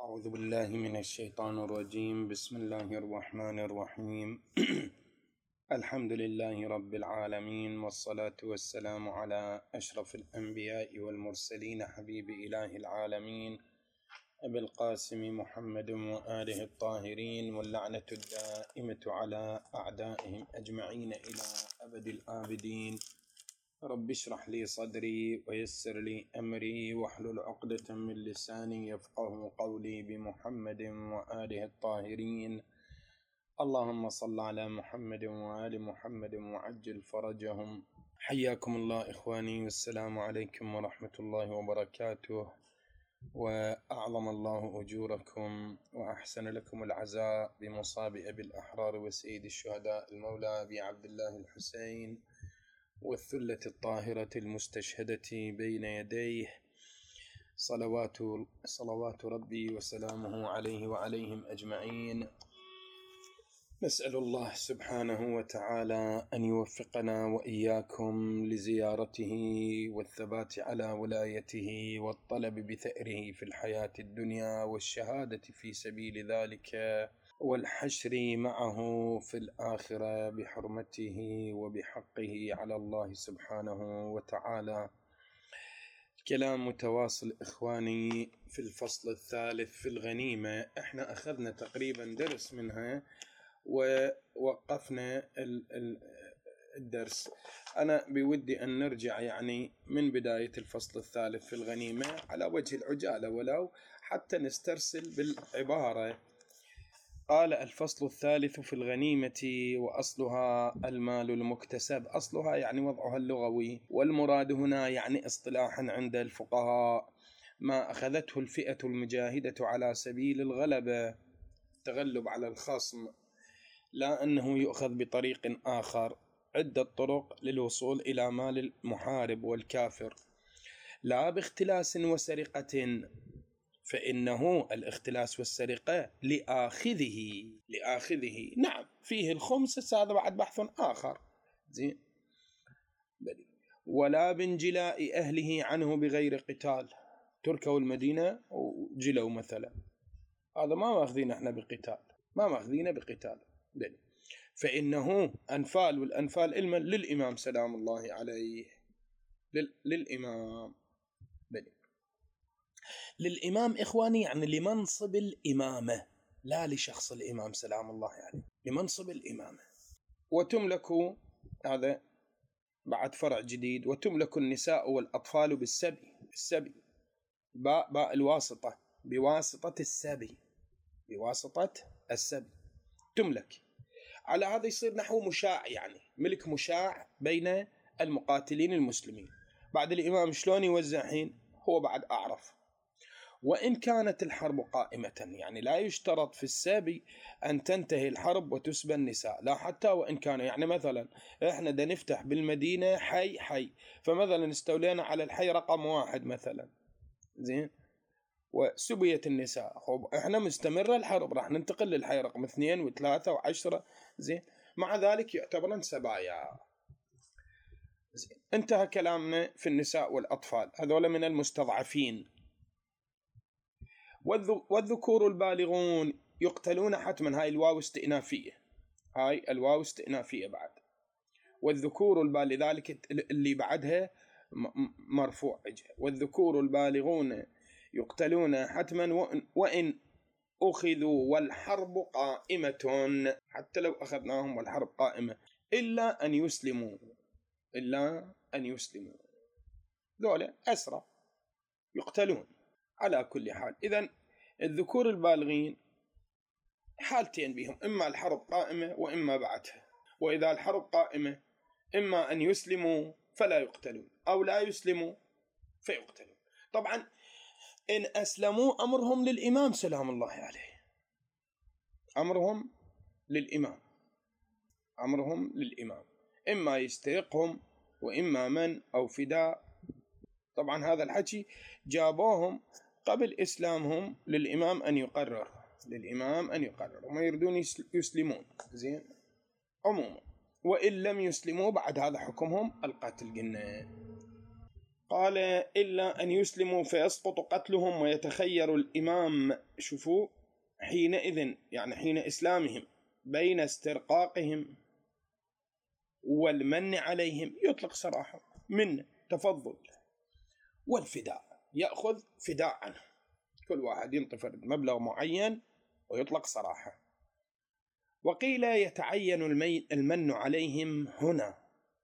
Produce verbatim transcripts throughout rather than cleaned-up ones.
أعوذ بالله من الشيطان الرجيم. بسم الله الرحمن الرحيم. الحمد لله رب العالمين، والصلاة والسلام على أشرف الأنبياء والمرسلين، حبيب إله العالمين أبي القاسم محمد وآله الطاهرين، واللعنة الدائمة على أعدائهم أجمعين إلى أبد الآبدين. رب اشرح لي صدري ويسر لي أمري واحلل عقدة من لساني يفقه قولي، بمحمد وآله الطاهرين. اللهم صل على محمد وآل محمد وعجل فرجهم. حياكم الله إخواني، والسلام عليكم ورحمة الله وبركاته، وأعظم الله أجوركم وأحسن لكم العزاء بمصاب أبي الأحرار وسيد الشهداء المولى أبي عبد الله الحسين، والثلة الطاهرة المستشهدة بين يديه، صلوات صلوات ربي وسلامه عليه وعليهم أجمعين. نسأل الله سبحانه وتعالى أن يوفقنا وإياكم لزيارته والثبات على ولايته والطلب بثأره في الحياة الدنيا، والشهادة في سبيل ذلك، والحشر معه في الآخرة بحرمته وبحقه على الله سبحانه وتعالى. كلام متواصل إخواني في الفصل الثالث في الغنيمة. احنا أخذنا تقريبا درس منها ووقفنا الدرس. أنا بودي أن نرجع يعني من بداية الفصل الثالث في الغنيمة على وجه العجالة، ولو حتى نسترسل بالعبارة. قال: الفصل الثالث في الغنيمة، وأصلها المال المكتسب. أصلها يعني وضعها اللغوي، والمراد هنا يعني اصطلاحا عند الفقهاء ما أخذته الفئة المجاهدة على سبيل الغلبة، التغلب على الخصم، لا أنه يؤخذ بطريق آخر. عدة طرق للوصول إلى مال المحارب والكافر، لا باختلاس وسرقة، فإنه الاختلاس والسرقة لآخذه لآخذه نعم فيه الخمس، هذا بعد بحث آخر. زين. ولا بانجلاء أهله عنه بغير قتال. تركوا المدينة وجلوا مثلا، هذا ما ماخذين احنا بقتال، ما ماخذين بقتال. بل. فإنه أنفال، والأنفال علما للإمام سلام الله عليه، لل... للإمام بل. للإمام إخواني يعني لمنصب الإمامة، لا لشخص الإمام سلام الله عليه، لمنصب الإمامة. وتملك، هذا بعد فرع جديد، وتملك النساء والأطفال بالسبي. السبي باء باء الواسطة، بواسطة السبي، بواسطة السبي تملك. على هذا يصير نحو مشاع، يعني ملك مشاع بين المقاتلين المسلمين. بعد الإمام شلون يوزعين هو بعد أعرف. وإن كانت الحرب قائمة، يعني لا يشترط في السبي أن تنتهي الحرب وتسبى النساء، لا، حتى وإن كان يعني مثلا إحنا دا نفتح بالمدينة حي حي، فمثلا استولينا على الحي رقم واحد مثلا، زين، وسبيت النساء، خب إحنا مستمرة الحرب، راح ننتقل للحي رقم اثنين وثلاثة وعشرة، زين، مع ذلك يعتبرن سبايا. زين. انتهى كلامنا في النساء والأطفال، هذول من المستضعفين. والذكور البالغون يقتلون حتما، هاي الواو استئنافية، هاي الواو استئنافية بعد. والذكور البالغ، ذلك اللي بعدها مرفوع. والذكور البالغون يقتلون حتما وإن أخذوا والحرب قائمة، حتى لو أخذناهم والحرب قائمة، إلا أن يسلموا، إلا أن يسلموا، ذولا أسرى يقتلون على كل حال. إذن الذكور البالغين حالتين بهم، إما الحرب قائمة وإما بعدها. وإذا الحرب قائمة إما أن يسلموا فلا يقتلون، أو لا يسلموا فيقتلون. طبعا إن أسلموا أمرهم للإمام سلام الله عليه، أمرهم للإمام، أمرهم للإمام، إما يسترقهم وإما من أو فداء. طبعا هذا الحكي جابوهم قبل إسلامهم للإمام أن يقرر، للإمام أن يقرر، وما يردون يسلمون، زين، عموما. وإن لم يسلموا بعد هذا حكمهم القتل. قلنا قال إلا أن يسلموا فيسقط قتلهم ويتخير الإمام، شوفوا، حينئذ يعني حين إسلامهم، بين استرقاقهم والمن عليهم، يطلق سراحة من تفضل، والفداء، يأخذ فداء عنه، كل واحد ينطفر مبلغ معين ويطلق سراحة. وقيل يتعين المن عليهم هنا،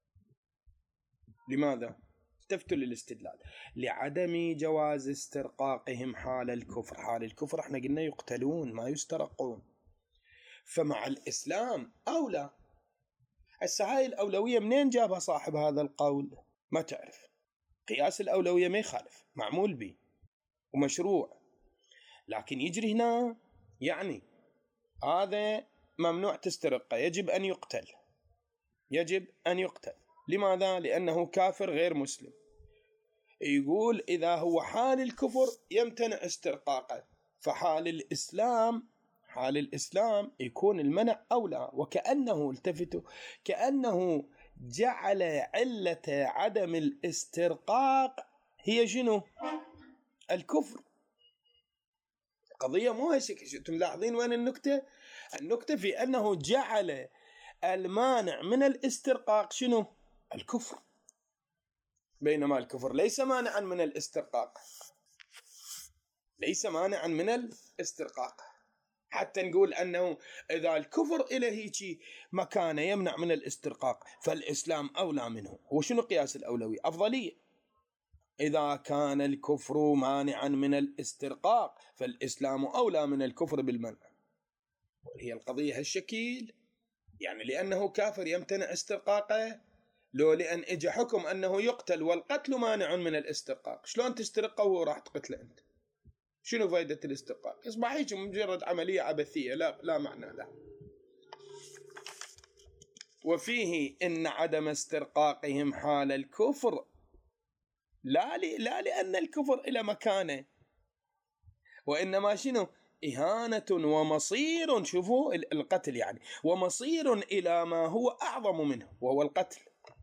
لماذا؟ استفتوا للاستدلال، لعدم جواز استرقاقهم حال الكفر. حال الكفر احنا قلنا يقتلون ما يسترقون، فمع الإسلام أولى. هسه هاي الأولوية منين جابها صاحب هذا القول؟ ما تعرف. قياس الأولوية ما يخالف، معمول به ومشروع، لكن يجري هنا يعني هذا ممنوع تسترقه، يجب أن يقتل، يجب أن يقتل. لماذا؟ لأنه كافر غير مسلم. يقول إذا هو حال الكفر يمتنع استرقاقه، فحال الإسلام، حال الإسلام يكون المنع أولى. وكأنه، التفتوا، كأنه جعل علة عدم الاسترقاق هي شنو؟ الكفر. القضية مو هيك. انتم ملاحظين وين النكتة؟ النكتة في أنه جعل المانع من الاسترقاق شنو؟ الكفر، بينما الكفر ليس مانعا من الاسترقاق، ليس مانعا من الاسترقاق. حتى نقول أنه إذا الكفر إلى هيك مكانه يمنع من الاسترقاق فالإسلام أولى منه. هو شنو قياس الأولوية؟ أفضلية. إذا كان الكفر مانعا من الاسترقاق فالإسلام أولى من الكفر بالمنع. وهي القضية هالشكل، يعني لأنه كافر يمتنع استرقاقه، لو لأن إجا حكم أنه يقتل والقتل مانع من الاسترقاق، شلون تسترقه وهو راح تقتله أنت؟ شنو فائدة الاسترقاق؟ يصبح هيك مجرد عملية عبثية، لا لا معنى لها. وفيه إن عدم استرقاقهم حال الكفر لا لا لأن الكفر إلى مكانه، وإنما شنو؟ إهانة ومصير، شوفوا القتل يعني، ومصير إلى ما هو أعظم منه وهو القتل.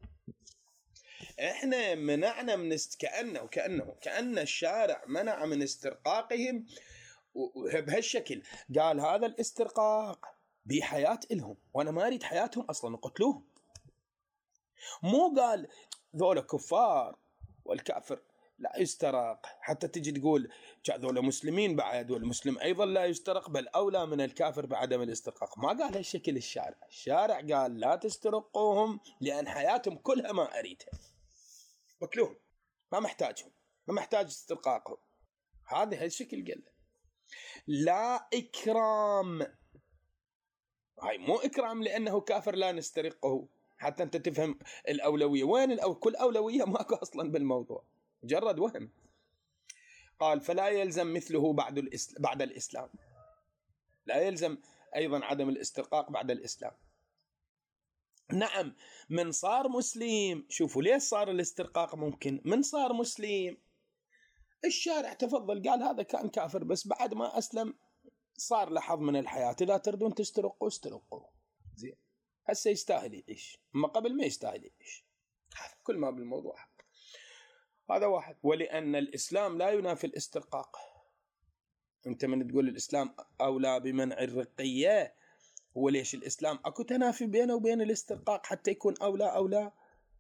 إحنا منعنا من است... كأنه كأنه كأن الشارع منع من استرقاقهم بهالشكل. قال هذا الاسترقاق بحياة إلهم، وأنا ما أريد حياتهم أصلا، قتلوهم. مو قال ذولا كفار والكافر لا يسترق، حتى تجي تقول ذولا مسلمين بعد والمسلم أيضا لا يسترق، بل أولى من الكافر بعدم الاسترقاق. ما قال هالشكل الشارع. الشارع قال لا تسترقوهم لأن حياتهم كلها ما أريدها، قتلوهم، ما محتاجهم، ما محتاج استرقاقهم. هذا هالشكل قال لا إكرام. هاي مو إكرام لأنه كافر لا نسترقه، حتى أنت تفهم الأولوية وين. الأو... كل أولوية ماكو أصلا بالموضوع، مجرد وهم. قال فلا يلزم مثله بعد الإسلام، بعد الإسلام لا يلزم أيضا عدم الاسترقاق بعد الإسلام. نعم، من صار مسلم، شوفوا ليش صار الاسترقاق ممكن. من صار مسلم الشارع تفضل قال هذا كان كافر، بس بعد ما أسلم صار له حظ من الحياة، إذا تردون تسترقوا استرقوا، زين، هسه يستاهل يعيش، أما قبل ما يستاهل يعيش. كل ما بالموضوع هذا واحد. ولأن الإسلام لا ينافي الاسترقاق. أنت من تقول الإسلام أولى بمنع الرقية، هو ليش الإسلام أكو تنافي بينه وبين الاسترقاق حتى يكون أولى أولى؟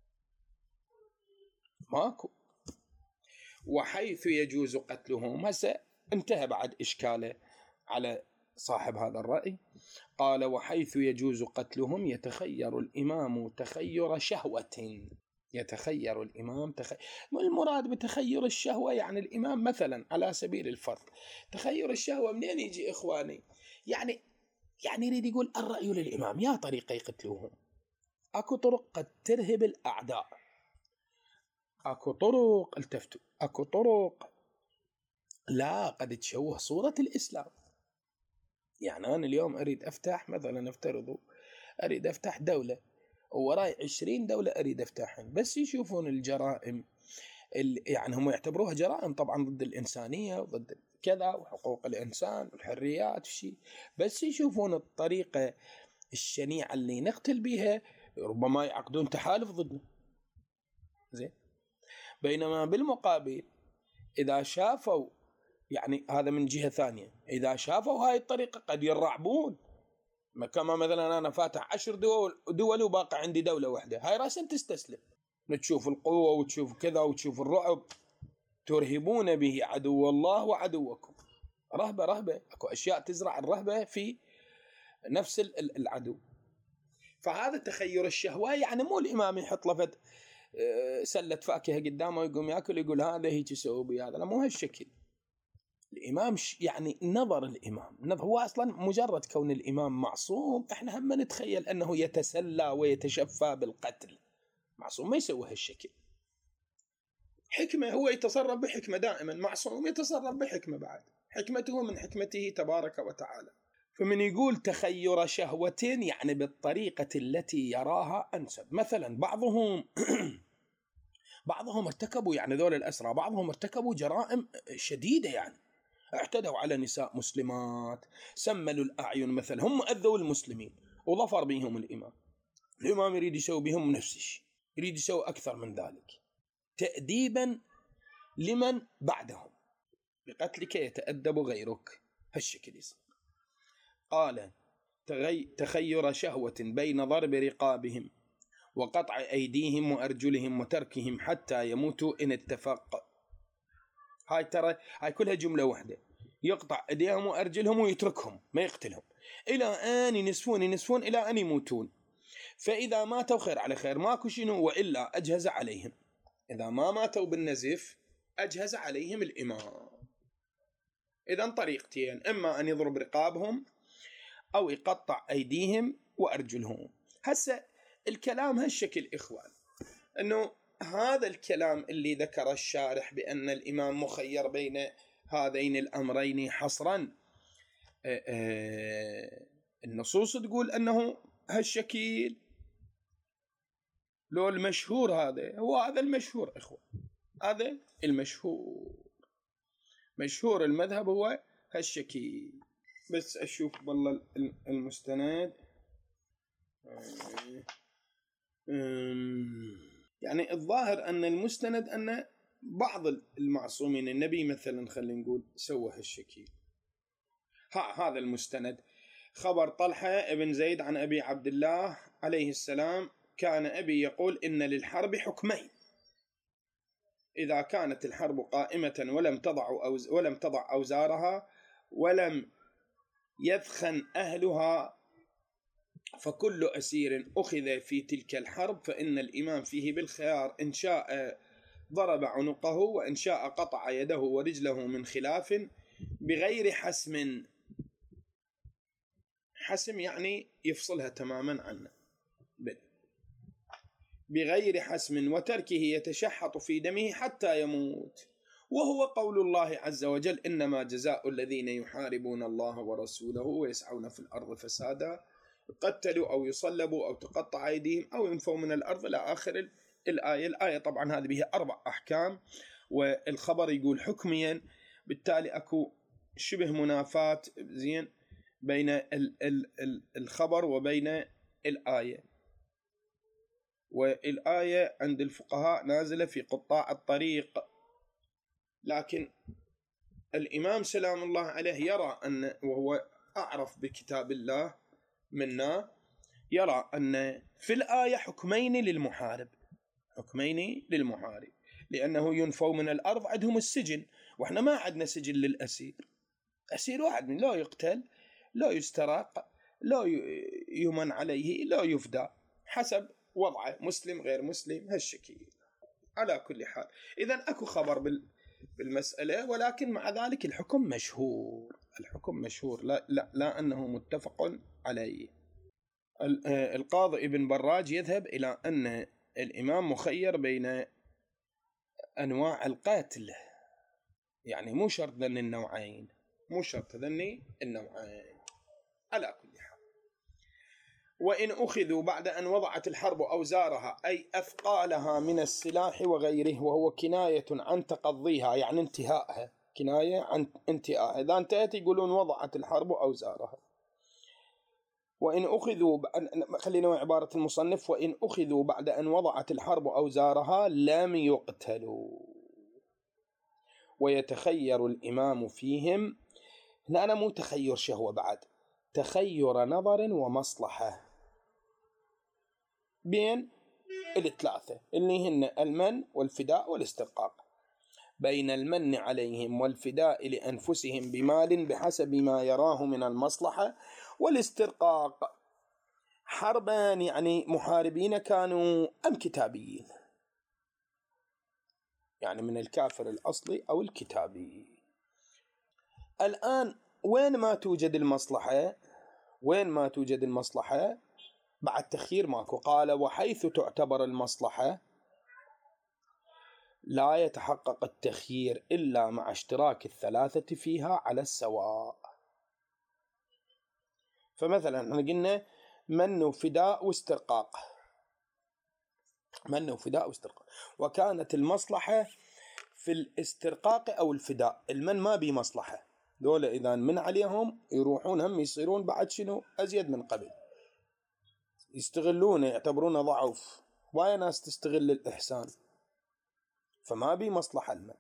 ماكو. وحيث يجوز قتلهم، هسه انتهى بعد إشكاله على صاحب هذا الرأي. قال وحيث يجوز قتلهم يتخير الإمام تخير شهوة. يتخير الإمام تخير، المراد بتخير الشهوة يعني الإمام مثلا على سبيل الفرض، تخير الشهوة منين يجي إخواني؟ يعني يعني يريد يقول الرأي للإمام، يا طريقة يقتلوهم. أكو طرق قد ترهب الأعداء، أكو طرق، التفتوا، أكو طرق لا قد تشوه صورة الإسلام. يعني أنا اليوم أريد أفتح مثلا، افترضوا أريد أفتح دولة ووراي عشرين دولة أريد أفتحهم، بس يشوفون الجرائم يعني هم يعتبروها جرائم طبعا ضد الإنسانية وضد كذا وحقوق الإنسان والحريات شيء، بس يشوفون الطريقة الشنيعة اللي نقتل بها ربما يعقدون تحالف ضدنا. زين، بينما بالمقابل إذا شافوا، يعني هذا من جهة ثانية، إذا شافوا هاي الطريقة قد يرعبون. كما مثلا أنا فاتح عشر دول, دول وباقي عندي دولة واحدة، هاي راسا تستسلم، تشوف القوة وتشوف كذا وتشوف الرعب، ترهبون به عدو الله وعدوكم. رهبة رهبة، أكو أشياء تزرع الرهبة في نفس العدو. فهذا تخير الشهوة، يعني مو الإمام يحط لفت سلة فاكهة قدامه ويقوم يأكل يقول هذا هيك يسوي بهذا، لا مو هالشكل. الإمام يعني نظر الإمام نظر، هو أصلا مجرد كون الإمام معصوم إحنا هم نتخيل أنه يتسلى ويتشفى بالقتل. معصوم ما يسوي هالشكل، حكمة، هو يتصرف بحكمة دائما، معصوم يتصرف بحكمة، بعد حكمته من حكمته تبارك وتعالى. فمن يقول تخير شهوتين يعني بالطريقة التي يراها أنسب. مثلا بعضهم بعضهم ارتكبوا، يعني ذول الأسرى بعضهم ارتكبوا جرائم شديدة، يعني اعتدوا على نساء مسلمات، سملوا الأعين مثلا، هم أذوا المسلمين وظفر بهم الإمام. الإمام يريد يسوي بهم نفس الشيء، يريد يسوي أكثر من ذلك تأديبا لمن بعدهم، بقتلك يتأدب غيرك، هالشكل يصير. قال تخير شهوة بين ضرب رقابهم وقطع أيديهم وأرجلهم وتركهم حتى يموتوا إن اتفق. هاي ترى هاي كلها جملة واحدة، يقطع أيديهم وأرجلهم ويتركهم ما يقتلهم إلى أن ينسفون ينسفون إلى أن يموتون. فإذا ماتوا خير على خير، ماكو شنو، وإلا أجهز عليهم. إذا ما ماتوا بالنزف أجهز عليهم الإمام. إذن طريقتين، إما أن يضرب رقابهم أو يقطع أيديهم وأرجلهم. هسه الكلام هالشكل إخوان، أنه هذا الكلام اللي ذكر الشارح بأن الإمام مخير بين هذين الأمرين حصرا، النصوص تقول أنه هالشكل، لو المشهور هذا هو هذا المشهور إخوان، هذا المشهور، مشهور المذهب هو هالشكل. بس أشوف والله المستند، يعني الظاهر أن المستند أن بعض المعصومين النبي مثلا خلينا نقول سوى هالشكل. ها هذا المستند خبر طلحة ابن زيد عن أبي عبد الله عليه السلام كان أبي يقول إن للحرب حكمين: إذا كانت الحرب قائمة ولم تضع أوز ولم تضع أوزارها ولم يثخن أهلها فكل أسير أخذ في تلك الحرب فإن الإمام فيه بالخيار، إن شاء ضرب عنقه وإن شاء قطع يده ورجله من خلاف بغير حسم. حسم يعني يفصلها تماما عنه، بغير حسم، وتركه يتشحط في دمه حتى يموت. وهو قول الله عز وجل: إنما جزاء الذين يحاربون الله ورسوله ويسعون في الأرض فسادا يقتلوا أو يصلبوا أو تقطع أيديهم أو ينفوا من الأرض إلى آخر الآية. الآية طبعا هذه بها أربع أحكام، والخبر يقول حكميا، بالتالي أكو شبه منافاة زين بين ال ال ال الخبر وبين الآية. والآية عند الفقهاء نازلة في قطاع الطريق، لكن الإمام سلام الله عليه يرى أن، وهو أعرف بكتاب الله منا، يرى أن في الآية حكمين للمحارب، حكمين للمحارب، لأنه ينفوا من الأرض، عندهم السجن، وإحنا ما عندنا سجن للأسير. أسير واحد من لا يقتل، لا يسترق، لا يمن عليه، لا يفدى، حسب وضعه، مسلم غير مسلم، هالشكل. على كل حال إذن أكو خبر بالمسألة، ولكن مع ذلك الحكم مشهور، الحكم مشهور، لا, لا, لا أنه متفق عليه. القاضي ابن براج يذهب إلى أن الإمام مخير بين أنواع القتل، يعني مو شرط ذن النوعين، مو شرط ذن النوعين. على كل حال، وإن أخذوا بعد أن وضعت الحرب أوزارها أي أثقالها من السلاح وغيره، وهو كناية عن تقضيها، يعني انتهائها، كناية عن انتهائها. إذا انتهت يقولون وضعت الحرب أوزارها. وإن أخذوا خلينا عبارة المصنف وإن أخذوا بعد أن وضعت الحرب أوزارها لم يقتلوا ويتخير الإمام فيهم. هنا أنا مو تخير شهوة، بعد تخير نظر ومصلحة بين الثلاثة اللي هن المن والفداء والاسترقاق. بين المن عليهم والفداء لأنفسهم بمال بحسب ما يراه من المصلحة، والاسترقاق حربان يعني محاربين كانوا أم كتابيين، يعني من الكافر الأصلي أو الكتابي. الآن وين ما توجد المصلحة، وين ما توجد المصلحة بعد تخيير ماكو. قال وحيث تعتبر المصلحة لا يتحقق التخيير إلا مع اشتراك الثلاثة فيها على السواء. فمثلا احنا قلنا من وفداء واسترقاق، من وفداء واسترقاق، وكانت المصلحة في الاسترقاق أو الفداء. المن ما بي مصلحة، دولة إذا من عليهم يروحون هم يصيرون بعد شنو أزيد من قبل، يستغلونه يعتبرونه ضعف، وايا ناس تستغل الإحسان، فما بي مصلحة المن.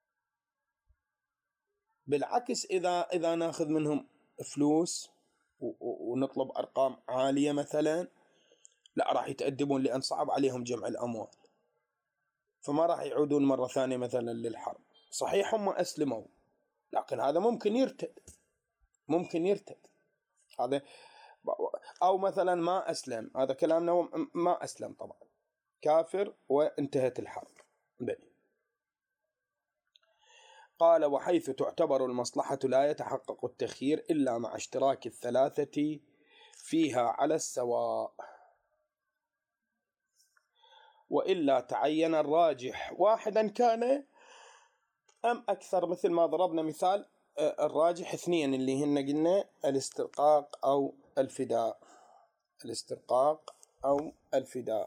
بالعكس إذا إذا ناخذ منهم فلوس ونطلب أرقام عالية مثلا، لا راح يتأدبون لأن صعب عليهم جمع الأموال، فما راح يعودون مرة ثانية مثلا للحرب. صحيح هم أسلموا، لكن هذا ممكن يرتد، ممكن يرتد هذا. أو مثلا ما أسلم، هذا كلامنا ما أسلم طبعا، كافر وانتهت الحرب. بني. قال وحيث تعتبر المصلحة لا يتحقق التخيير إلا مع اشتراك الثلاثة فيها على السواء، وإلا تعين الراجح واحدا كان أم أكثر، مثل ما ضربنا مثال الراجح اثنين اللي هن قلنا الاسترقاق أو الفداء، الاسترقاق أو الفداء.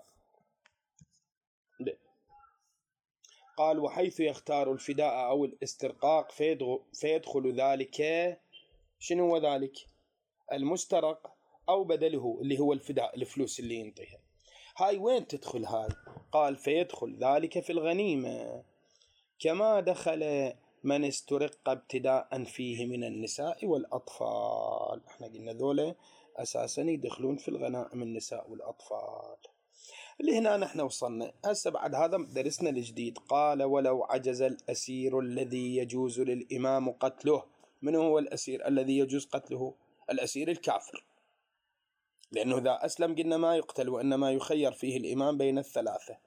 قال وحيث يختار الفداء أو الاسترقاق فيدخل ذلك، شنو هو ذلك؟ المسترق أو بدله اللي هو الفداء، الفلوس اللي ينطيها. هاي وين تدخل هاي؟ قال فيدخل ذلك في الغنيمة كما دخل من استرق ابتداء فيه من النساء والأطفال. احنا قلنا ذولا أساسا يدخلون في الغنائم النساء والأطفال. اللي هنا نحن وصلنا هسه بعد هذا درسنا الجديد. قال ولو عجز الأسير الذي يجوز للإمام قتله. من هو الأسير الذي يجوز قتله؟ الأسير الكافر، لأنه إذا أسلم قلنا ما يقتل وإنما يخير فيه الإمام بين الثلاثة.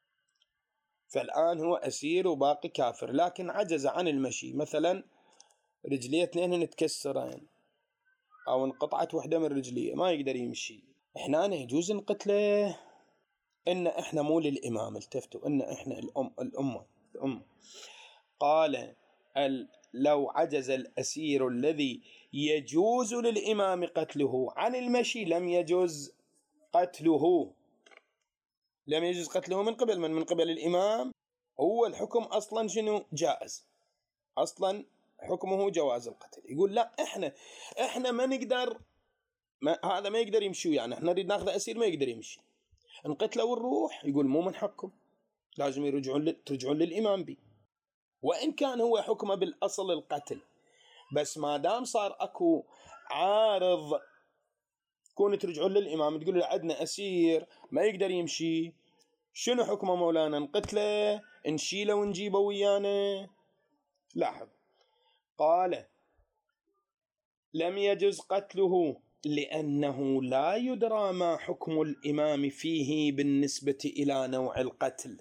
فالآن هو أسير وباقي كافر، لكن عجز عن المشي، مثلا رجليه اثنين نتكسرين أو انقطعت واحدة من رجليه ما يقدر يمشي، إحنا أنا يجوز نقتله. إن إحنا مو للإمام، التفتوا إن إحنا الأم الأمة الأم. قال لو عجز الأسير الذي يجوز للإمام قتله عن المشي لم يجوز قتله، لم يجوز قتله من قبل من من قبل الإمام. هو الحكم أصلا شنو؟ جائز، أصلا حكمه جواز القتل. يقول لا إحنا إحنا ما نقدر، ما هذا ما يقدر يمشي، يعني إحنا نريد ناخذ أسير ما يقدر يمشي، نقتله ونروح. يقول مو من حقكم، لازم يرجعون ترجعون للإمام بي، وإن كان هو حكمه بالأصل القتل، بس ما دام صار أكو عارض كون ترجعون للإمام تقول له عندنا أسير ما يقدر يمشي، شنو حكمه مولانا؟ نقتله نشيله ونجيبه ويانا؟ لاحظ قال لم يجوز قتله لأنه لا يدرى ما حكم الإمام فيه بالنسبة إلى نوع القتل.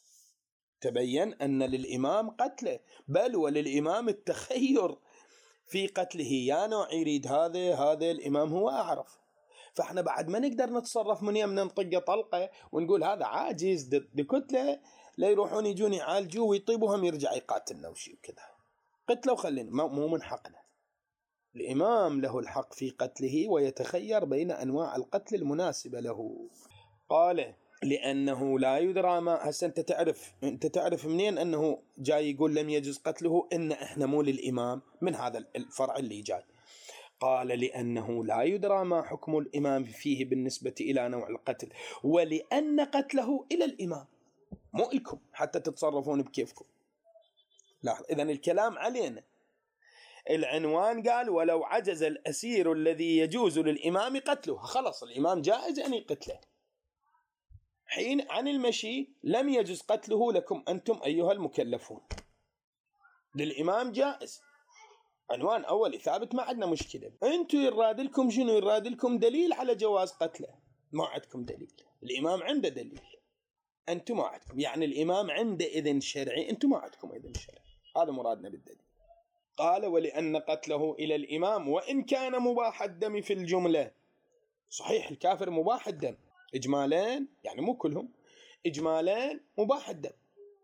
تبين أن للإمام قتله، بل وللإمام التخير في قتله، يا نوع يريد هذا هذا الإمام هو أعرف. فإحنا بعد ما نقدر نتصرف من يمنا نطقه طلقة ونقول هذا عاجز بكتله، لا يروحون يجون يعالجوه ويطيبوهم يرجع يقاتلنا وشي وكذا، قتله وخلينا، مو من حقنا. الإمام له الحق في قتله ويتخير بين أنواع القتل المناسبة له. قال لأنه لا يدرى ما، هسه أنت تعرف أنت تعرف منين أنه جاي يقول لم يجوز قتله؟ إن إحنا مو للإمام، من هذا الفرع اللي جاي. قال لأنه لا يدرى ما حكم الإمام فيه بالنسبة إلى نوع القتل، ولأن قتله إلى الإمام، مو إلكم حتى تتصرفون بكيفكم. لاحظ إذن الكلام علينا. العنوان قال ولو عجز الأسير الذي يجوز للإمام قتله، خلص الإمام جائز أن يقتله. حين عن المشي لم يجوز قتله لكم أنتم أيها المكلفون، للإمام جائز. عنوان أولي ثابت، ما عندنا مشكلة. أنتم يراد لكم شنو؟ يراد لكم دليل على جواز قتله، ما عندكم دليل. الإمام عنده دليل، أنتم ما عندكم. يعني الإمام عنده إذن شرعي، أنتم ما عندكم إذن شرعي. هذا مرادنا بالدليل. قال ولأن قتله إلى الإمام وإن كان مباح الدم في الجملة. صحيح الكافر مباح الدم إجمالين، يعني مو كلهم، إجمالين مباح الدم،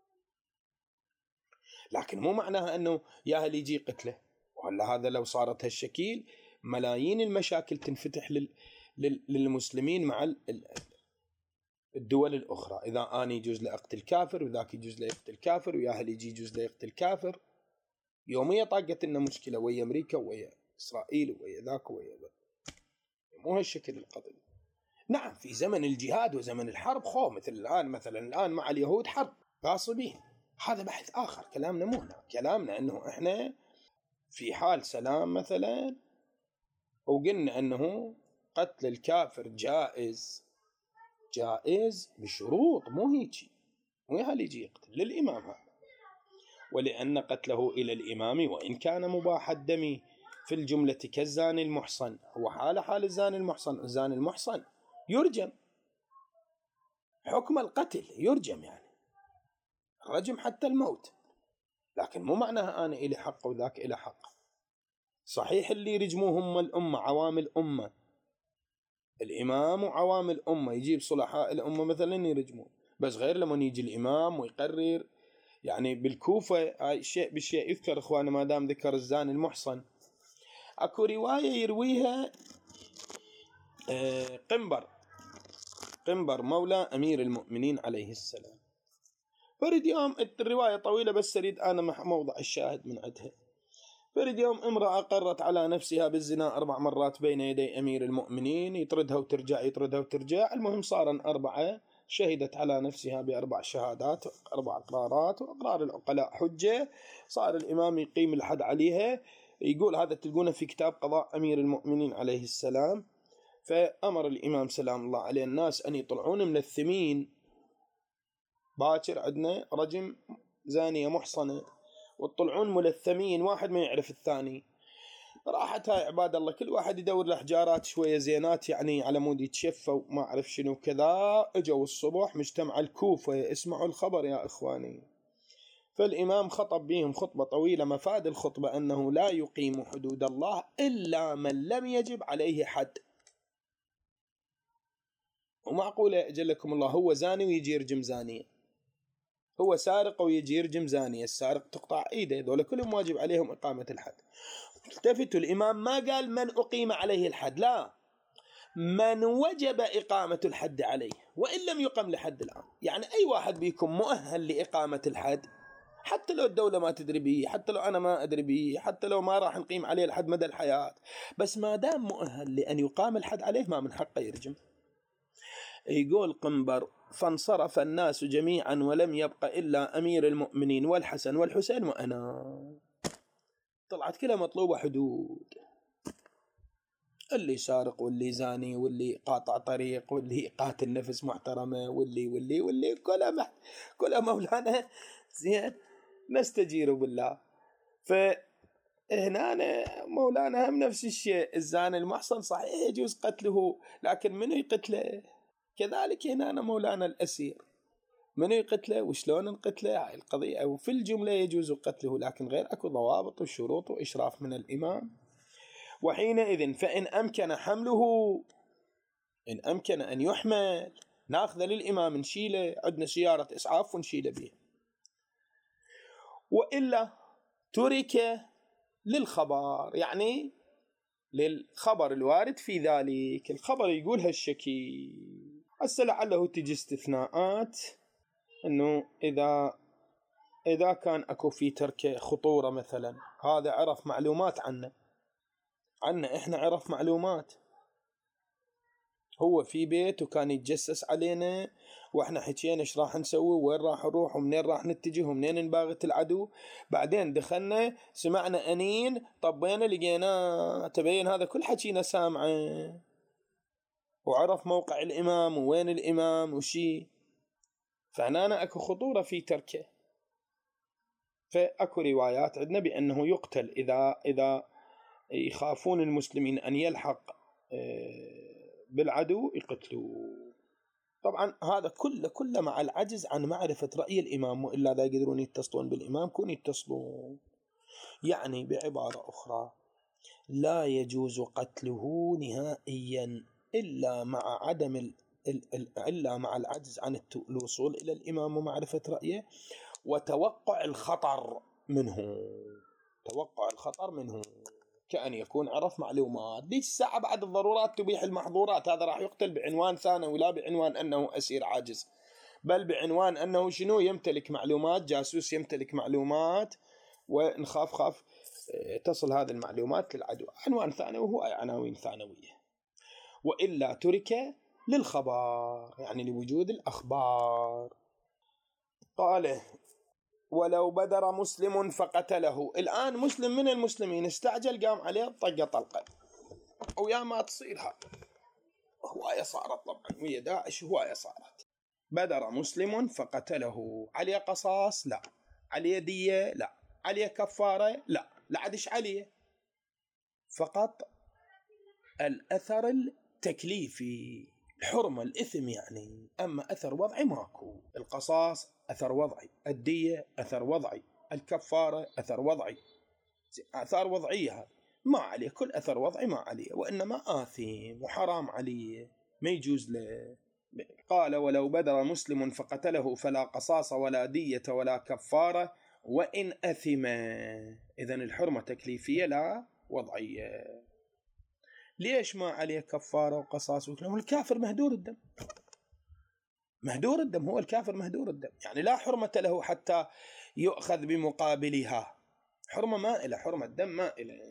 لكن مو معناها أنه ياهل يجي قتله. ولا هذا لو صارت هالشكل ملايين المشاكل تنفتح لل... لل... للمسلمين مع الدول الأخرى. إذا أنا يجوز لأقتل كافر وذاك يجوز ليقتل كافر وياهل يجي يجوز ليقتل كافر، يوميا طاقت لنا مشكلة ويا أمريكا ويا إسرائيل ويا ذاك ويا ذاك. مو هالشكل القضية. نعم في زمن الجهاد وزمن الحرب خو، مثل الآن مثلا الآن مع اليهود حرب غاصبين، هذا بحث آخر. كلامنا مو هنا، كلامنا أنه إحنا في حال سلام مثلا وقلنا أنه قتل الكافر جائز، جائز بشروط، مو هيجي مو يهال يجي يقتل للإمام هذا. ولأن قتله إلى الإمام وإن كان مباح الدم في الجملة كالزاني المحصن، هو حال حال الزاني المحصن. الزاني المحصن يرجم، حكم القتل يرجم، يعني الرجم حتى الموت، لكن مو معناها أنا إلي حق وذاك إلي حق. صحيح اللي يرجموهم الأمة، عوام الأمة، الإمام وعوام الأمة، يجيب صلحاء الأمة مثلا يرجمون، بس غير لما يجي الإمام ويقرر. يعني بالكوفة هاي شيء بالشيء يذكر إخوانا، ما دام ذكر الزاني المحصن، أكو رواية يرويها قنبر قنبر مولى أمير المؤمنين عليه السلام. فرد يوم، الرواية طويلة بس أريد أنا موضع الشاهد من عندها. فرد يوم امرأة قرت على نفسها بالزنا أربع مرات بين يدي أمير المؤمنين، يطردها وترجع يطردها وترجع، المهم صارا أربعة. شهدت على نفسها بأربع شهادات، أربع إقرارات، وإقرار العقلاء حجة. صار الإمام يقيم الحد عليها. يقول هذا تلقونه في كتاب قضاء أمير المؤمنين عليه السلام. فأمر الإمام سلام الله عليه الناس أن يطلعون من الثمين باكر، عندنا رجم زانية محصنة، وطلعون ملثمين، واحد ما يعرف الثاني. راحت هاي عباد الله كل واحد يدور له حجارات شوية زينات، يعني على مود يتشفى وما أعرف شنو كذا. اجوا الصبح مجتمع الكوفة يسمعوا الخبر يا إخواني. فالإمام خطب بهم خطبة طويلة، مفاد الخطبة أنه لا يقيم حدود الله إلا من لم يجب عليه حد. ومعقولة أجلكم الله هو زاني ويجي يرجم زانية، هو سارق ويجي يرجم زانية، السارق تقطع ايده، ذولا كلهم واجب عليهم إقامة الحد. التفتوا، الإمام ما قال من أقيم عليه الحد، لا، من وجب إقامة الحد عليه وإن لم يقم لحد الآن. يعني أي واحد بيكون مؤهل لإقامة الحد، حتى لو الدولة ما تدري به، حتى لو أنا ما أدري به، حتى لو ما راح نقيم عليه الحد مدى الحياة، بس ما دام مؤهل لأن يقام الحد عليه ما من حقه يرجم. يقول قنبر فانصرف الناس جميعا ولم يبق إلا أمير المؤمنين والحسن والحسين وأنا. طلعت كلها مطلوبة حدود، اللي سارق واللي زاني واللي قاطع طريق واللي قاتل نفس محترمة واللي واللي واللي كلها مح... كلها مولانا زين نستجير بالله. فهنا مولانا هم نفس الشيء، الزاني المحصن صحيح يجوز قتله، لكن منو يقتله؟ كذلك هنا مولانا الأسير من يقتله وشلون نقتله، هاي القضية. أو في الجملة يجوز قتله، لكن غير أكو ضوابط وشروط وإشراف من الإمام. وحينئذ فإن أمكن حمله، إن أمكن أن يحمل، ناخذ للإمام نشيله، عندنا سيارة إسعاف ونشيله به. وإلا ترك للخبر، يعني للخبر الوارد في ذلك. الخبر يقول هالشكي، هسه لعله تجي استثناءات، انه اذا اذا كان اكو في ترك خطوره مثلا، هذا عرف معلومات عنه، عنا إحنا عرف معلومات، هو في بيت وكان يتجسس علينا، واحنا حكينا ايش راح نسوي وين راح نروح ومنين راح نتجه ومنين نباغت العدو. بعدين دخلنا سمعنا انين، طبينا لقينا تبين هذا كل حكينا سامعه، وعرف موقع الامام ووين الامام وشي. فهنا اكو خطورة في تركه. فاكو روايات عندنا بانه يقتل اذا اذا يخافون المسلمين ان يلحق بالعدو يقتلوه. طبعا هذا كله كله مع العجز عن معرفة رأي الإمام، وإلا لا يقدرون يتصلون بالإمام كون يتصلون. يعني بعبارة أخرى لا يجوز قتله نهائيا إلا مع عدم ال ال إلا مع العجز عن الوصول إلى الإمام ومعرفة رأيه، وتوقع الخطر منه. توقع الخطر منه كأن يكون عرف معلومات. دي الساعة بعد الضرورات تبيح المحظورات. هذا راح يقتل بعنوان ثانوي، لا بعنوان أنه أسير عاجز، بل بعنوان أنه شنو؟ يمتلك معلومات، جاسوس يمتلك معلومات، ونخاف خاف تصل هذه المعلومات للعدو. عنوان ثانوي هو عناوين ثانوية. وإلا ترك للخبر، يعني لوجود الأخبار. قال ولو بدر مسلم فقتله. الآن مسلم من المسلمين استعجل قام عليه طقة طلقة، ويا ما تصير هذا هواية صارت طبعا ويا داعش هواية صارت. بدر مسلم فقتله، عليه قصاص؟ لا. عليه دية؟ لا. عليه كفارة؟ لا. لا عدش عليه، فقط الأثر التكليفي، الحرمة الإثم يعني. أما أثر وضعي ماكو. القصاص أثر وضعي، الدية أثر وضعي، الكفارة أثر وضعي، أثار وضعية هذا ما عليه. كل أثر وضعي ما عليه، وإنما آثم وحرام عليه، ما يجوز له. قال ولو بدر مسلم فقتله فلا قصاص ولا دية ولا كفارة وإن أثم. إذن الحرمة تكليفية لا وضعية. ليش ما عليه كفارة وقصاص وكلام؟ الكافر مهدور الدم، مهدور الدم، هو الكافر مهدور الدم، يعني لا حرمة له حتى يؤخذ بمقابلها. حرمة مائلة، حرمة الدم مائلة.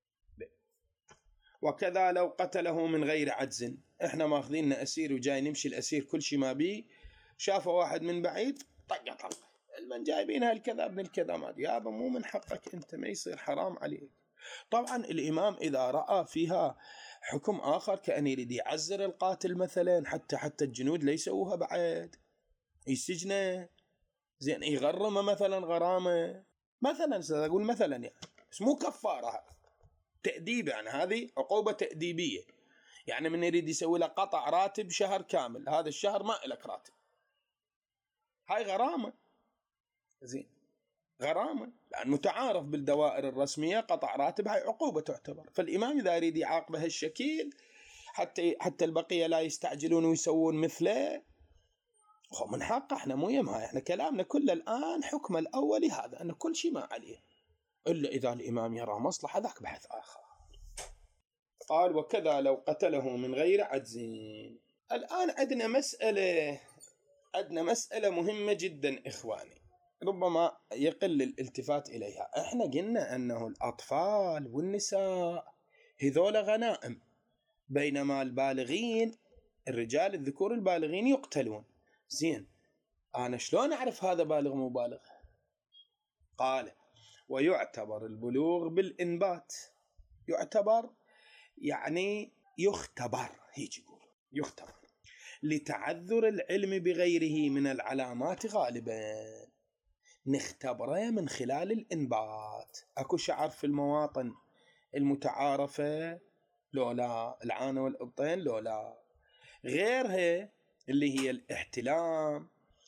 وكذا لو قتله من غير عجز. احنا ماخذين أسير وجاي نمشي الأسير كل شيء ما بيه، شافه واحد من بعيد طقة طلقة، المن جايبينها الكذا ابن الكذا، ما يابا مو من حقك انت، ما يصير، حرام عليك. طبعا الإمام إذا رأى فيها حكم آخر كأن يريد يعزر القاتل مثلا، حتى حتى الجنود لا يسووها بعد، يسجنه زين، يغرمه مثلا غرامة مثلا، سأقول مثلا يعني، بس مو كفارة، تأديب، يعني هذه عقوبة تأديبية. يعني من يريد يسوي له قطع راتب شهر كامل، هذا الشهر ما إلك راتب، هاي غرامة، زين، غرامة، لأن متعارف بالدوائر الرسمية قطع راتب هاي عقوبة تعتبر. فالإمام إذا يريد يعاقبه هالشكل حتى حتى البقية لا يستعجلون ويسوون مثله، من حق. احنا مو يمها، احنا كلامنا كله الآن حكم الأولي هذا، أن كل شيء ما عليه، إلا إذا الإمام يرى مصلحة ذاك بحث آخر. قال وكذا لو قتله من غير عجز. الآن عندنا مسألة عندنا مسألة مهمة جدا إخواني، ربما يقل الالتفات إليها. احنا قلنا أنه الأطفال والنساء هذول غنائم، بينما البالغين، الرجال الذكور البالغين يقتلون. زين، أنا شلون أعرف هذا بالغ مو بالغ؟ قال ويعتبر البلوغ بالإنبات. يعتبر يعني يختبر، هيك يقول يختبر، لتعذر العلم بغيره من العلامات غالبا. نختبره من خلال الإنبات. أكو شعر في المواطن المتعارفة لولا، العانة والإبطين لولا، غيرها اللي هي الاحتلام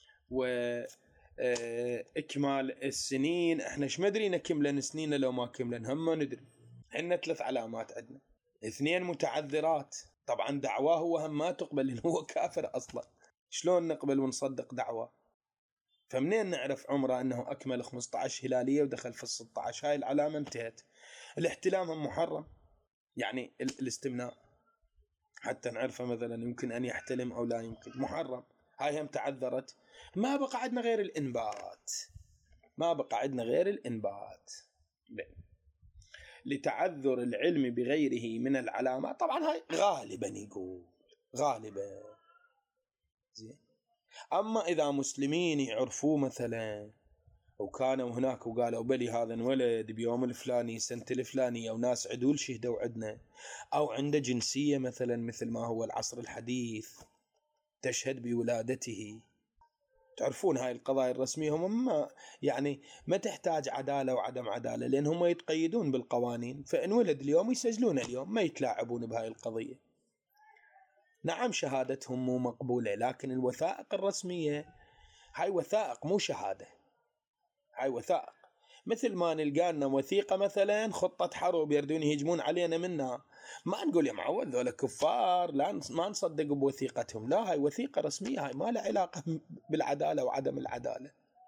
وإكمال السنين. احنا ايش مدرينا كملن سنين لو ما كملن، هم ما ندري. عندنا ثلاث علامات، عندنا اثنين متعذرات، طبعا دعواه هو هم ما تقبل لأنه هو كافر أصلا، شلون نقبل ونصدق دعوة؟ فمنين نعرف عمره أنه أكمل خمسة عشر هلالية ودخل في الستة عشر؟ هاي العلامة انتهت. الاحتلام هم محرم، يعني الاستمناء حتى نعرفه مثلا يمكن أن يحتلم أو لا يمكن، محرم، هاي هم تعذرت. ما بقى عندنا غير الإنبات، ما بقى عندنا غير الإنبات. لتعذر العلم بغيره من العلامات. طبعا هاي غالبا يقول غالبا زين. أما إذا مسلمين يعرفوه مثلا وكانوا هناك وقالوا بلي هذا انولد بيوم الفلاني سنة الفلانية وناس عدول شهدوا عدنا، أو عنده جنسية مثلا مثل ما هو العصر الحديث تشهد بولادته، تعرفون هاي القضايا الرسمية هم ما يعني ما تحتاج عدالة وعدم عدالة، لأن هم يتقيدون بالقوانين، فإن ولد اليوم يسجلون اليوم، ما يتلاعبون بهاي القضية. نعم شهادتهم مو مقبولة، لكن الوثائق الرسمية هاي وثائق مو شهادة، هاي وثائق. مثل ما نلقانا وثيقة مثلا خطة حرب يردون يهجمون علينا منها، ما نقول يا معود ذولا كفار لا ما نصدق بوثيقتهم، لا هاي وثيقة رسمية، هاي ما لها علاقة بالعدالة وعدم العدالة.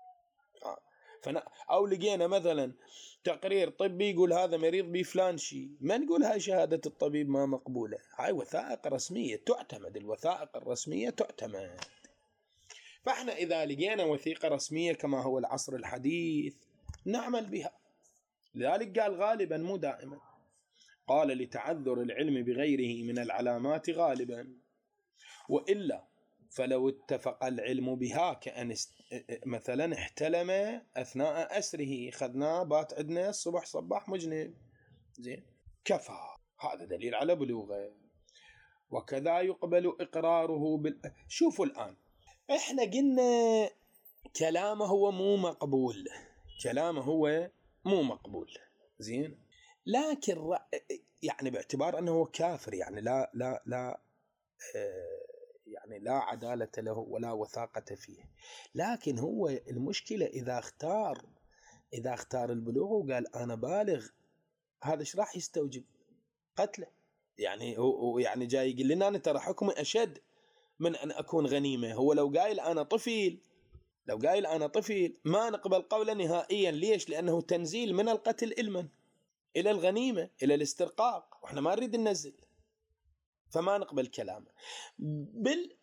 فنا أو لقينا مثلا تقرير طبي يقول هذا مريض بفلان شيء، ما نقول هاي شهادة الطبيب ما مقبولة، هاي وثائق رسمية تعتمد، الوثائق الرسمية تعتمد. فاحنا إذا لقينا وثيقة رسمية كما هو العصر الحديث نعمل بها. لذلك قال غالبا مو دائما، قال لتعذر العلم بغيره من العلامات غالبا، وإلا فلو اتفق العلم بها كأن مثلا احتلم أثناء أسره، خذناه بات عندنا الصبح صباح مجنب زين كفى، هذا دليل على بلوغه. وكذا يقبل إقراره بال... شوفوا الآن احنا قلنا كلامه هو مو مقبول، كلامه هو مو مقبول زين، لكن يعني باعتبار أنه هو كافر يعني لا لا لا يعني لا عدالة له ولا وثاقة فيه، لكن هو المشكلة إذا اختار إذا اختار البلوغ وقال أنا بالغ، هذا ايش راح يستوجب؟ قتله. يعني هو يعني جاي يقول لنا أنا ترى حكمي أشد من أن أكون غنيمة. هو لو قايل أنا طفل لو قايل أنا طفل ما نقبل قوله نهائيا. ليش؟ لأنه تنزيل من القتل إلمن إلى الغنيمة إلى الاسترقاق، وإحنا ما نريد ننزل، فما نقبل كلامه. بال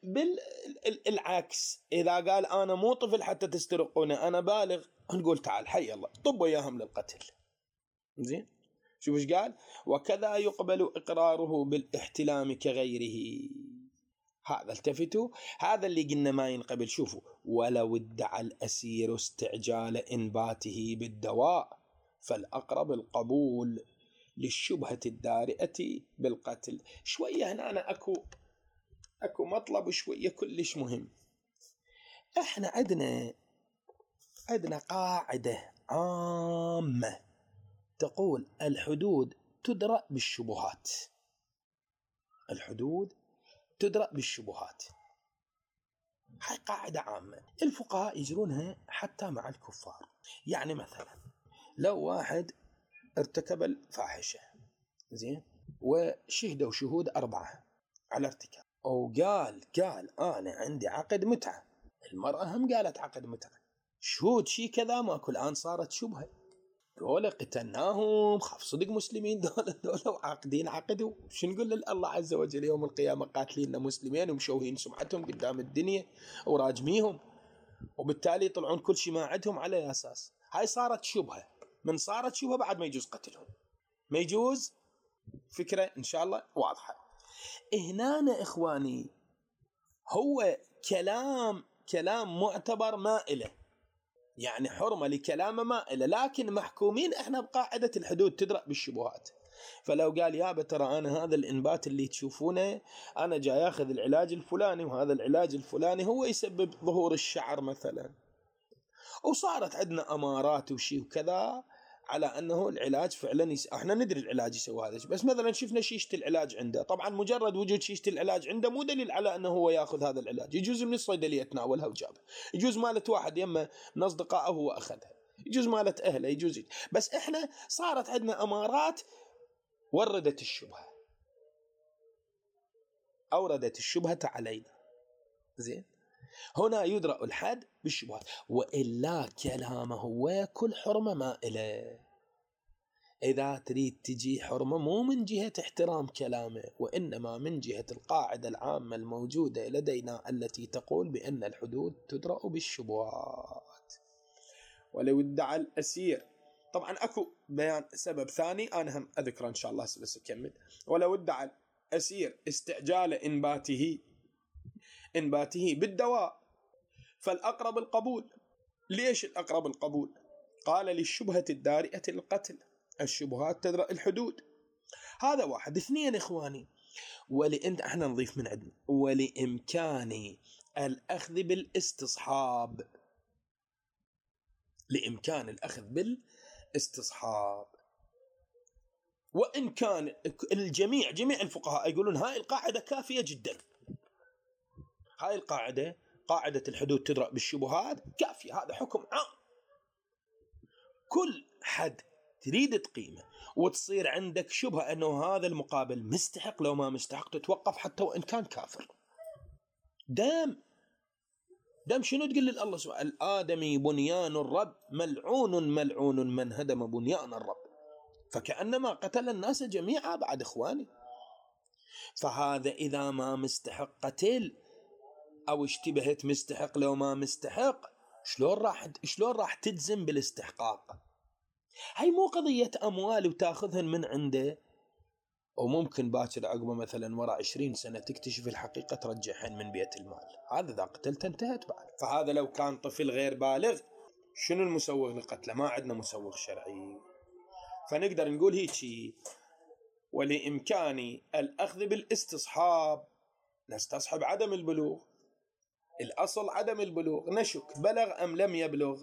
بالعكس إذا قال أنا مو طفل حتى تسترقونه أنا بالغ، نقول تعال حي الله طب إياهم للقتل زين. شوف ايش قال؟ وكذا يقبل إقراره بالاحتلام كغيره. هذا التفتوا، هذا اللي قلنا ما ينقبل. شوفوا، ولو ادعى الأسير استعجال إنباته بالدواء فالأقرب القبول للشبهة الدارئة بالقتل. شوية هنا أنا أكو أكو مطلب شوية كلش مهم. إحنا عندنا عندنا قاعدة عامة تقول الحدود تدرأ بالشبهات، الحدود تدرأ بالشبهات. هاي قاعدة عامة الفقهاء يجرونها حتى مع الكفار. يعني مثلا لو واحد ارتكب الفاحشة زين وشهدوا شهود أربعة على ارتكاب، أو قال قال أنا عندي عقد متعة، المرأة هم قالت عقد متعة، شهود شي كذا ماكو، الآن صارت شبهة، دول قتلناهم خاف صدق مسلمين دول دول وعاقدين عقدوا. شو نقول لله عز وجل يوم القيامة قاتلين مسلمين ومشوهين سمعتهم قدام الدنيا وراجميهم، وبالتالي يطلعون كل شيء ما عندهم على أساس هاي صارت شبهة. من صارت شبهة بعد ما يجوز قتلهم، ما يجوز. فكرة إن شاء الله واضحة. هنا إخواني هو كلام كلام معتبر مائلة، يعني حرمة لكلام مائلة، لكن محكومين إحنا بقاعدة الحدود تدرأ بالشبهات. فلو قال يا ترى أنا هذا الإنبات اللي تشوفونه أنا جاي أخذ العلاج الفلاني، وهذا العلاج الفلاني هو يسبب ظهور الشعر مثلا، وصارت عندنا أمارات وشي وكذا على أنه العلاج فعلا يس... احنا ندري العلاج يسوي هذا، بس مثلا شفنا شيشة العلاج عنده، طبعا مجرد وجود شيشة العلاج عنده مو دليل على أنه هو يأخذ هذا العلاج. يجوز من الصيدلية يتناولها وجابها، يجوز مالت واحد يما من أصدقائه هو أخذها، يجوز مالت أهله، يجوز. بس احنا صارت عندنا أمارات وردت الشبهة، أوردت الشبهة علينا زين. هنا يدرأ الحد بالشبهات، وإلا كلامه هو كل حرمة مائلة. إذا تريد تجي حرمة مو من جهة احترام كلامه، وإنما من جهة القاعدة العامة الموجودة لدينا التي تقول بأن الحدود تدرأ بالشبهات. ولو ادعى الأسير طبعا اكو بيان سبب ثاني انا هم اذكره ان شاء الله بس اكمل. ولو ادعى الاسير استعجال انباته انباته بالدواء فالاقرب القبول. ليش الاقرب القبول؟ قال للشبهة الدارئة للقتل، الشبهات تدرأ الحدود. هذا واحد. اثنين اخواني، ولأن احنا نضيف من عندنا ولإمكان الأخذ بالاستصحاب، لإمكان الأخذ بالاستصحاب. وإن كان الجميع جميع الفقهاء يقولون هاي القاعدة كافية جدا، هاي القاعدة قاعدة الحدود تدرأ بالشبهات كافية، هذا حكم عام. كل حد تريد تقيمه وتصير عندك شبهة أنه هذا المقابل مستحق، لو ما مستحق تتوقف حتى وإن كان كافر. دام دام شنو تقول لله سبحانه؟ الآدمي بنيان الرب، ملعون ملعون من هدم بنيان الرب. فكأنما قتل الناس جميعا بعد إخواني. فهذا إذا ما مستحق قتل أو اشتبهت مستحق لو ما مستحق، شلون راح شلون راح تجزم بالاستحقاق؟ هاي مو قضية أموال وتأخذهن من عنده وممكن باكر عقبه مثلا وراء عشرين سنة تكتشف الحقيقة ترجعهن من بيت المال. هذا إذا قتلت انتهت بعد. فهذا لو كان طفل غير بالغ شنو المسوغ لقتله؟ ما عندنا مسوغ شرعي. فنقدر نقول هيك ولإمكان الأخذ بالاستصحاب، نستصحب عدم البلوغ. الأصل عدم البلوغ، نشك بلغ أم لم يبلغ.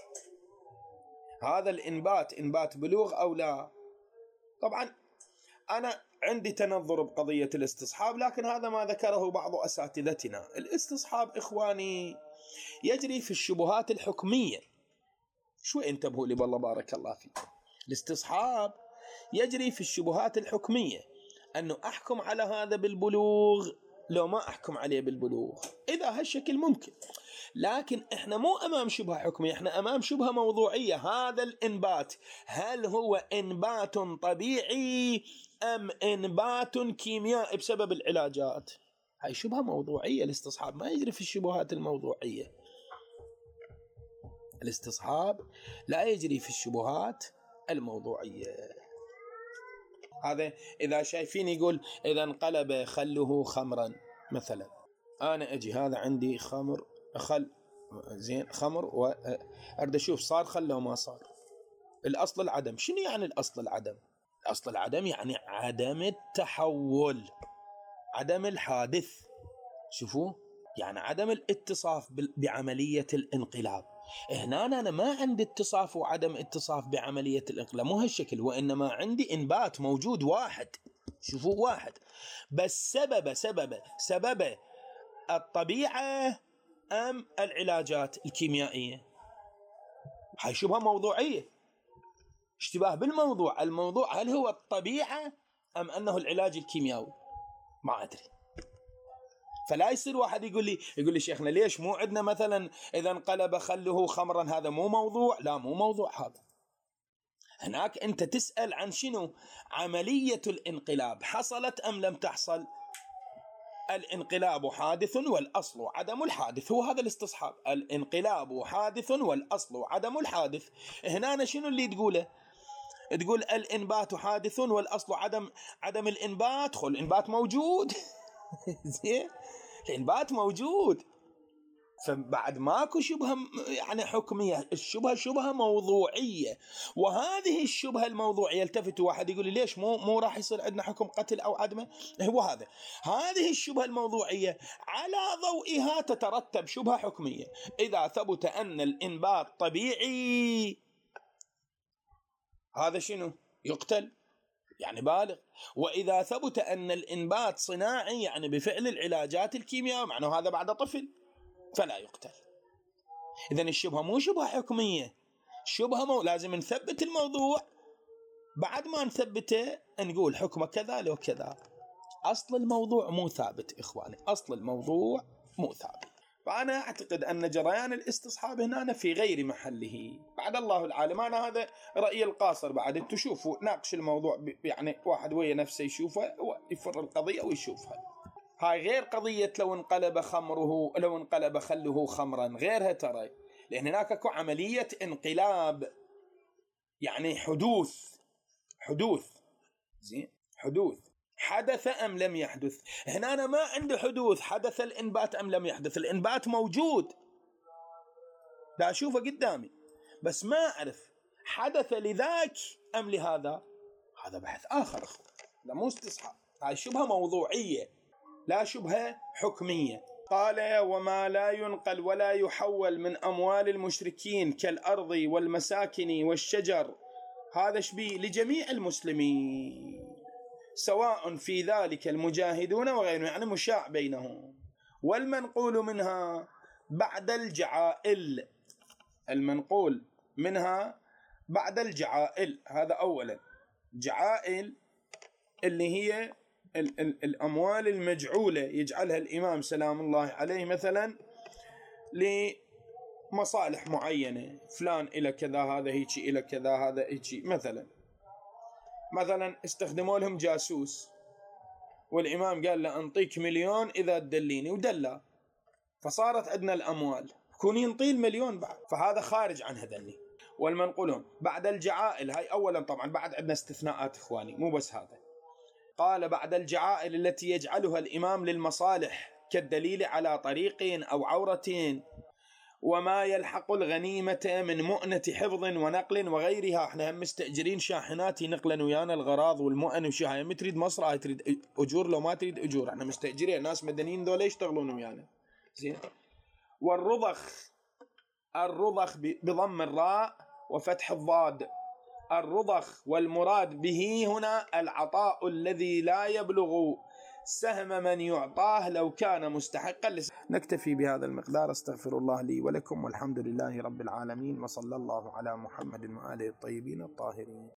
هذا الإنبات إنبات بلوغ أو لا. طبعا أنا عندي تنظر بقضية الاستصحاب، لكن هذا ما ذكره بعض أساتذتنا. الاستصحاب إخواني يجري في الشبهات الحكمية. شوي انتبهوا لي بالله بارك الله فيكم. الاستصحاب يجري في الشبهات الحكمية، أنه أحكم على هذا بالبلوغ لو ما أحكم عليه بالبلوغ، إذا هالشكل ممكن. لكن إحنا مو أمام شبهة حكمية، إحنا أمام شبهة موضوعية. هذا الإنبات هل هو إنبات طبيعي أم إنبات كيميائي بسبب العلاجات؟ هاي شبهة موضوعية. الاستصحاب ما يجري في الشبهات الموضوعية. الاستصحاب لا يجري في الشبهات الموضوعية. هذا إذا شايفين يقول إذا انقلب خله خمرا مثلا، أنا أجي هذا عندي خمر خل زين خمر وأرد أشوف صار خله وما صار. الأصل العدم. شنو يعني الأصل العدم؟ الأصل العدم يعني عدم التحول، عدم الحادث. شوفوا يعني عدم الاتصاف بعملية الانقلاب. هنا أنا ما عندي اتصاف وعدم اتصاف بعملية الانقلاب، مو هالشكل، وإنما عندي إنبات موجود واحد. شوفوا واحد بس سبب سبب سبب الطبيعة أم العلاجات الكيميائية. هاي شبهة موضوعية، اشتباه بالموضوع. الموضوع هل هو الطبيعة أم أنه العلاج الكيميائي؟ ما أدري. فلا يصير واحد يقول لي يقول لي شيخنا ليش مو عندنا مثلا إذا انقلب خله خمرا، هذا مو موضوع. لا مو موضوع هذا. هناك أنت تسأل عن شنو؟ عملية الانقلاب حصلت أم لم تحصل؟ الانقلاب حادث والأصل عدم الحادث. هو هذا الاستصحاب. الانقلاب حادث والأصل عدم الحادث. هنا شنو اللي تقوله؟ تقول الإنبات حادث والأصل عدم عدم الإنبات. خل الإنبات موجود. زين الإنبات موجود. فبعد ماكو شبهة يعني حكمية، الشبهة شبهة موضوعية. وهذه الشبهة الموضوعية يلتفت واحد يقول لي ليش مو مو راح يصير عندنا حكم قتل أو عدمه؟ هو هذا. هذه الشبهة الموضوعية على ضوئها تترتب شبهة حكمية. إذا ثبت أن الإنبات طبيعي، هذا شنو؟ يقتل يعني بالغ. وإذا ثبت أن الإنبات صناعي يعني بفعل العلاجات الكيميائية، معناه هذا بعد طفل، فلا يقتل. إذن الشبهة مو شبهة حكمية، شبهة مو لازم نثبت الموضوع. بعد ما نثبته نقول حكمه كذا لو كذا. أصل الموضوع مو ثابت إخواني، أصل الموضوع مو ثابت. فأنا أعتقد أن جريان الاستصحاب هنا في غير محله. بعد الله العالم، أنا هذا رأيي القاصر. بعد تشوفوا ناقش الموضوع يعني واحد ويا نفسه يشوفه ويفر القضية ويشوفها. هاي غير قضية لو انقلب خمره لو انقلب خله خمرا، غيرها ترى، لأن هناك اكو عملية انقلاب. يعني حدوث حدوث زين حدوث حدث أم لم يحدث. هنا أنا ما عندي حدوث، حدث الإنبات أم لم يحدث. الإنبات موجود، لا أشوفه قدامي، بس ما أعرف حدث لذاك أم لهذا. هذا بحث آخر أخوة، لا مو استصحاب، هاي شبهة موضوعية لا شبهة حكمية. قال وما لا ينقل ولا يحول من أموال المشركين كالأرض والمساكن والشجر، هذا شبيه لجميع المسلمين سواء في ذلك المجاهدون وغيرهم، يعني مشاع بينهم. والمنقول منها بعد الجعائل، المنقول منها بعد الجعائل، هذا أولا. جعائل اللي هي ال ال الأموال المجعولة يجعلها الإمام سلام الله عليه مثلا لمصالح معينة، فلان إلى كذا، هذا هيجي إلى كذا، هذا هيجي. مثلا مثلا استخدموا لهم جاسوس، والإمام قال له أنطيك مليون إذا تدليني، ودلا، فصارت عندنا الأموال، كون ينطي المليون بعد، فهذا خارج عن هذني. والمنقولهم بعد الجعائل، هاي أولا طبعا بعد عندنا استثناءات إخواني، مو بس هذا. قال بعد الجعائل التي يجعلها الإمام للمصالح كالدليل على طريق أو عورة، وما يلحق الغنيمة من مؤنة حفظ ونقل وغيرها. احنا هم مستأجرين شاحنات ينقلن ويانا الغراض والمؤن وشيء، هاي تريد مصر، هاي تريد أجور، لو ما تريد أجور احنا مستأجرين، ناس مدنيين ذولا يشتغلون ويانا زين. والرضخ، الرضخ بضم الراء وفتح الضاد، الرضخ، والمراد به هنا العطاء الذي لا يبلغ سهم من يعطاه لو كان مستحقا. نكتفي بهذا المقدار، استغفر الله لي ولكم، والحمد لله رب العالمين، وصلى الله على محمد وآله الطيبين الطاهرين.